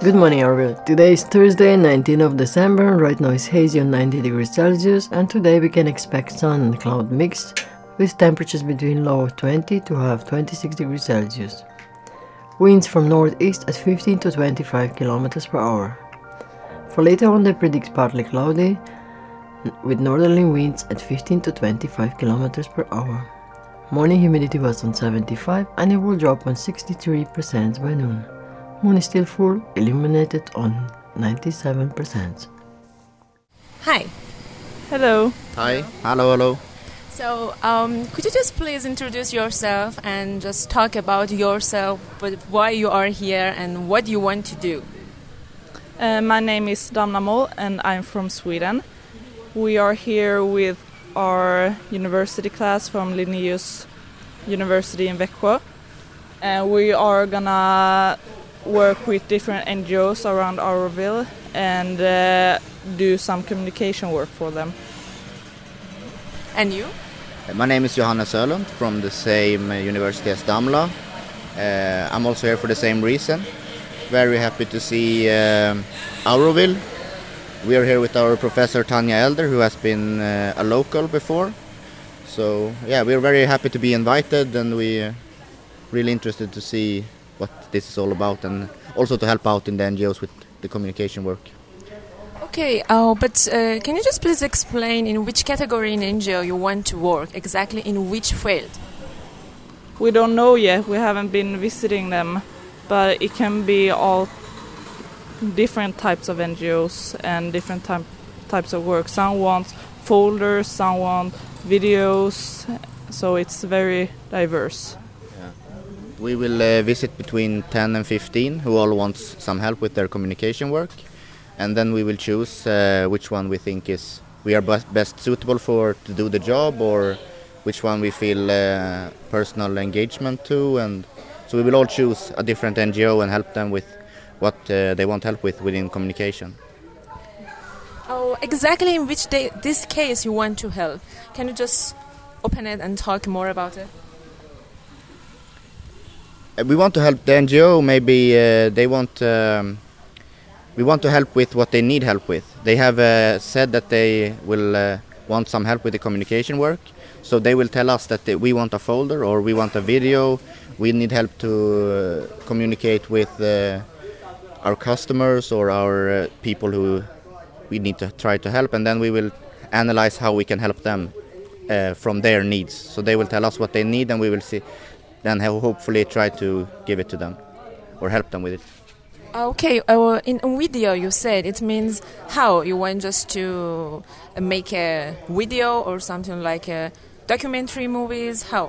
Good morning, everyone. Today is Thursday, 19th of December. Right now it's hazy on 90 degrees Celsius, and today we can expect sun and cloud mix with temperatures between low of 20 to high of 26 degrees Celsius. Winds from northeast at 15 to 25 kilometers per hour. For later on, they predict partly cloudy with northerly winds at 15 to 25 kilometers per hour. Morning humidity was on 75 and it will drop on 63% by noon. Moon is still full, illuminated on 97%. Hi. Hello. Hi. Hello. So, could you just please introduce yourself and just talk about yourself, why you are here and what you want to do? My name is Damna Moll and I'm from Sweden. We are here with our university class from Linnaeus University in Växjö. And we are gonna work with different NGOs around Auroville and do some communication work for them. And you? My name is Johannes Ölund from the same university as Damla. I'm also here for the same reason. Very happy to see Auroville. We are here with our professor Tanja Elder, who has been a local before. So yeah, we're very happy to be invited, and we're really interested to see what this is all about, and also to help out in the NGOs with the communication work. Okay, but can you just please explain in which category in NGO you want to work, exactly in which field? We don't know yet, we haven't been visiting them, but it can be all different types of NGOs and different types of work. Some want folders, some want videos, so it's very diverse. We will visit between 10 and 15 who all want some help with their communication work, and then we will choose which one we think is we are best suitable for to do the job, or which one we feel personal engagement to, and so we will all choose a different NGO and help them with what they want help with within communication. Oh, exactly in which this case you want to help? Can you just open it and talk more about it? We want to help the NGO. Maybe they want. We want to help with what they need help with. They have said that they will want some help with the communication work. So they will tell us that we want a folder or we want a video. We need help to communicate with our customers or our people who we need to try to help, and then we will analyze how we can help them from their needs. So they will tell us what they need, and we will see. Then hopefully try to give it to them or help them with it. Okay, in video you said it means how you want just to make a video or something like a documentary movies, how?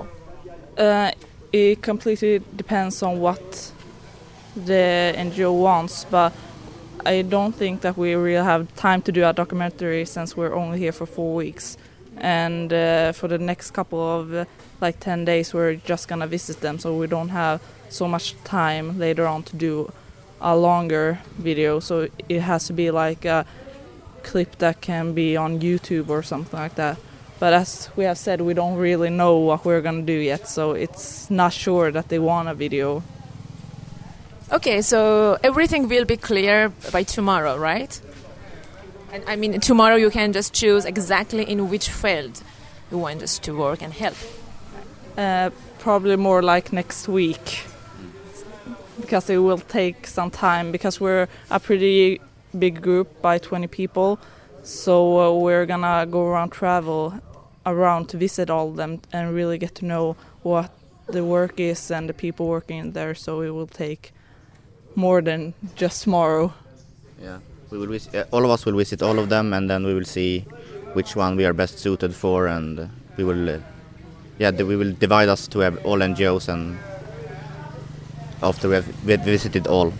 It completely depends on what the NGO wants, but I don't think that we really have time to do a documentary since we're only here for 4 weeks. And for the next couple of 10 days we're just gonna visit them, so we don't have so much time later on to do a longer video, so it has to be like a clip that can be on YouTube or something like that. But as we have said, we don't really know what we're gonna do yet, so it's not sure that they want a video. Okay, so everything will be clear by tomorrow, right? And I mean, tomorrow you can just choose exactly in which field you want us to work and help. Probably more like next week, because it will take some time, because we're a pretty big group by 20 people, so we're gonna travel around to visit all of them and really get to know what the work is and the people working there, so it will take more than just tomorrow. Yeah. We will all of us will visit all of them, and then we will see which one we are best suited for, and we will, we will divide us to have all NGOs, and after we have visited all.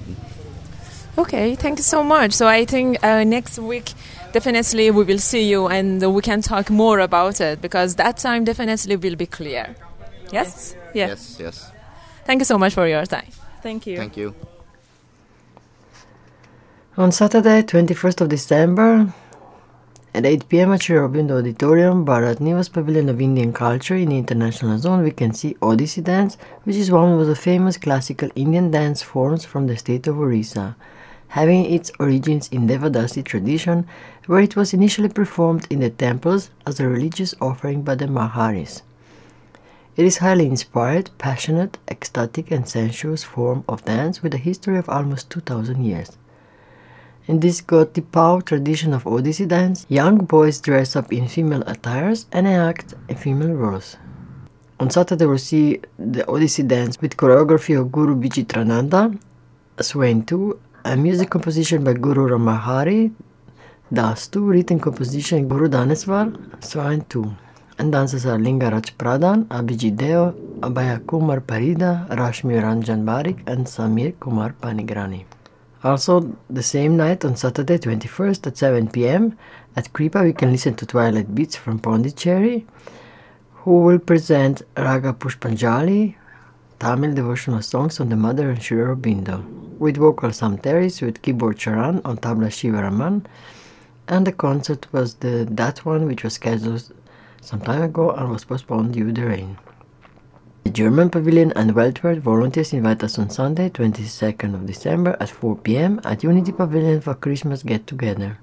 Okay, thank you so much. So I think next week definitely we will see you, and we can talk more about it, because that time definitely will be clear. Yes? Yes. Yes. Thank you so much for your time. Thank you. Thank you. On Saturday, 21st of December, At 8 p.m. at Sri Aurobindo Auditorium, Bharat Nivas Pavilion of Indian Culture in the International Zone, we can see Odissi dance, which is one of the famous classical Indian dance forms from the state of Orissa, having its origins in Devadasi tradition, where it was initially performed in the temples as a religious offering by the Maharis. It is highly inspired, passionate, ecstatic and sensuous form of dance with a history of almost 2000 years. In this Gotipau tradition of Odissi dance, young boys dress up in female attires and enact female roles. On Saturday we'll see the Odissi dance with choreography of Guru Vichitrananda, Swain 2, a music composition by Guru Ramahari, Das 2, written composition Guru Daneswar, Swain 2. And dancers are Lingaraj Pradhan, Abhijit Deo, Abhaya Kumar Parida, Rashmi Ranjan Barik and Samir Kumar Panigrani. Also, the same night on Saturday 21st at 7 p.m. at Kripa we can listen to Twilight Beats from Pondicherry, who will present Raga Pushpanjali, Tamil devotional songs on the Mother and Sri Aurobindo, with vocal Sam Terris, with keyboard Charan on tabla Shiva Raman, and the concert was that one which was scheduled some time ago and was postponed due to the rain. The German Pavilion and Weltward volunteers invite us on Sunday, 22nd of December at 4 p.m. at Unity Pavilion for Christmas get-together,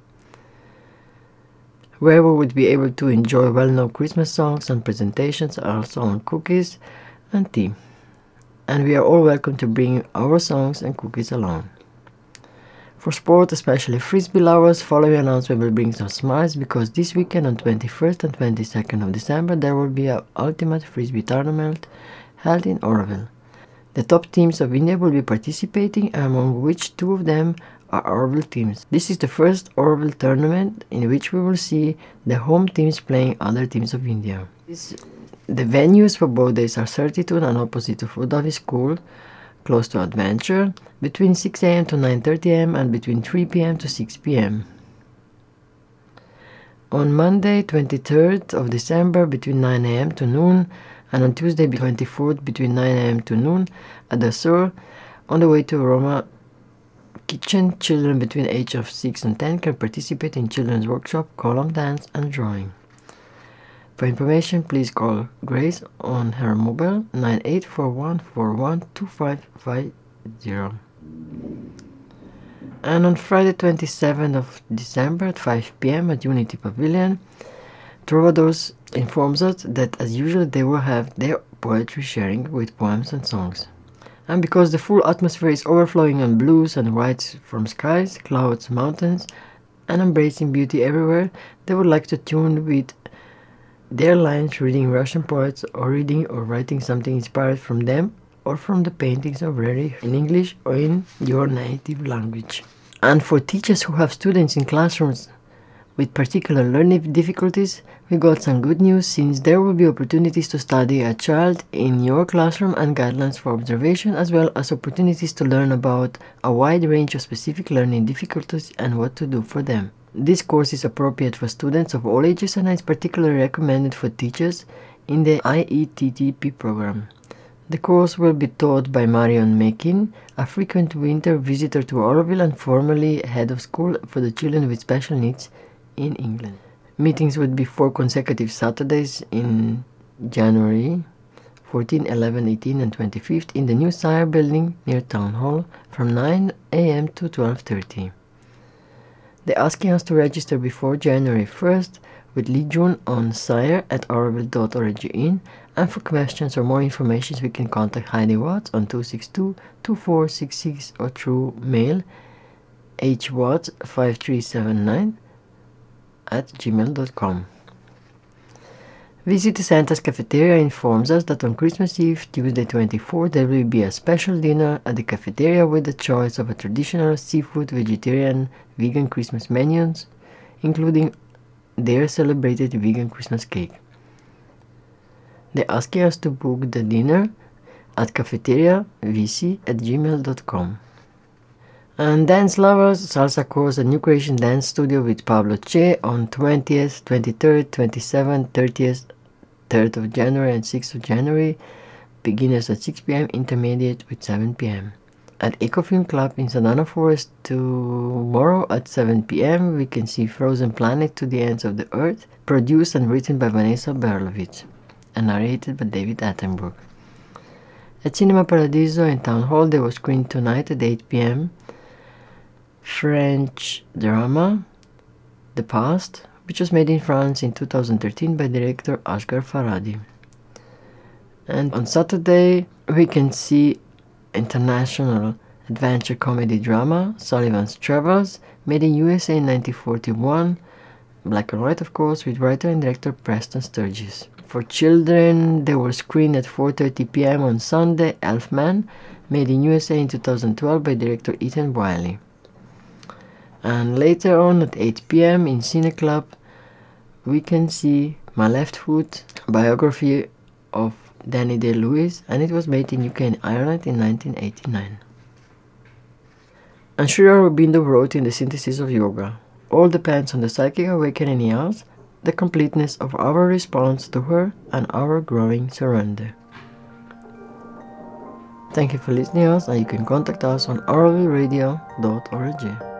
where we would be able to enjoy well-known Christmas songs and presentations, also on cookies and tea. And we are all welcome to bring our songs and cookies along. For sport, especially Frisbee lovers, following announcement will bring some smiles, because this weekend on 21st and 22nd of December there will be an Ultimate Frisbee tournament held in Auroville. The top teams of India will be participating, among which two of them are Auroville teams. This is the first Auroville tournament in which we will see the home teams playing other teams of India. The venues for both days are Certitude and opposite of Udavi School, close to Adventure, between 6 a.m. to 9:30 a.m. and between 3 p.m. to 6 p.m. On Monday 23rd of December between 9 a.m. to noon, and on Tuesday 24th between 9 a.m. to noon at the Sur, on the way to Roma Kitchen, children between the age of 6 and 10 can participate in children's workshop, column dance and drawing. For information, please call Grace on her mobile 9841412550. And on Friday 27th of December at 5 p.m. at Unity Pavilion, Troubadours informs us that as usual they will have their poetry sharing with poems and songs. And because the full atmosphere is overflowing on blues and whites from skies, clouds, mountains, and embracing beauty everywhere, they would like to tune with their lines reading Russian poets, or reading or writing something inspired from them or from the paintings of Reri in English or in your native language. And for teachers who have students in classrooms with particular learning difficulties, we got some good news, since there will be opportunities to study a child in your classroom and guidelines for observation, as well as opportunities to learn about a wide range of specific learning difficulties and what to do for them. This course is appropriate for students of all ages and is particularly recommended for teachers in the IETTP program. The course will be taught by Marion Mekin, a frequent winter visitor to Auroville and formerly head of school for the children with special needs in England. Meetings would be 4 consecutive Saturdays in January 14, 11, 18 and 25th in the new Sire building near Town Hall from 9 a.m. to 12:30. They're asking us to register before January 1st with Lee Jun on sire@auroville.org, and for questions or more information we can contact Heidi Watts on 262-2466 or through mail hwatts5379@gmail.com. Visit Santa's Cafeteria informs us that on Christmas Eve, Tuesday 24th, there will be a special dinner at the cafeteria with the choice of a traditional seafood, vegetarian, vegan Christmas menus, including their celebrated vegan Christmas cake. They're asking us to book the dinner at cafeteriavc@gmail.com. And dance lovers, Salsa course at New Creation Dance Studio with Pablo Che on 20th, 23rd, 27th, 30th, 3rd of January and 6th of January. Beginners at 6 p.m., intermediate with 7 p.m. at Ecofilm Club in Sedana Forest tomorrow at 7 p.m. we can see Frozen Planet to the Ends of the Earth, produced and written by Vanessa Berlovitz and narrated by David Attenborough. At Cinema Paradiso in Town Hall they will screen tonight at 8 p.m. French drama The Past, which was made in France in 2013 by director Asghar Farhadi. And on Saturday we can see international adventure comedy drama Sullivan's Travels, made in USA in 1941, black and white of course, with writer and director Preston Sturges. For children they will screen at 4:30 p.m. on Sunday Elfman, made in USA in 2012 by director Ethan Wiley. And later on at 8 p.m. in Cine Club we can see My Left Foot, biography of Danny Day-Lewis, and it was made in UK and Ireland in 1989. And Sri Aurobindo wrote in The Synthesis of Yoga, all depends on the psychic awakening in us, the completeness of our response to her, and our growing surrender. Thank you for listening to us, and you can contact us on aurovilleradio.org.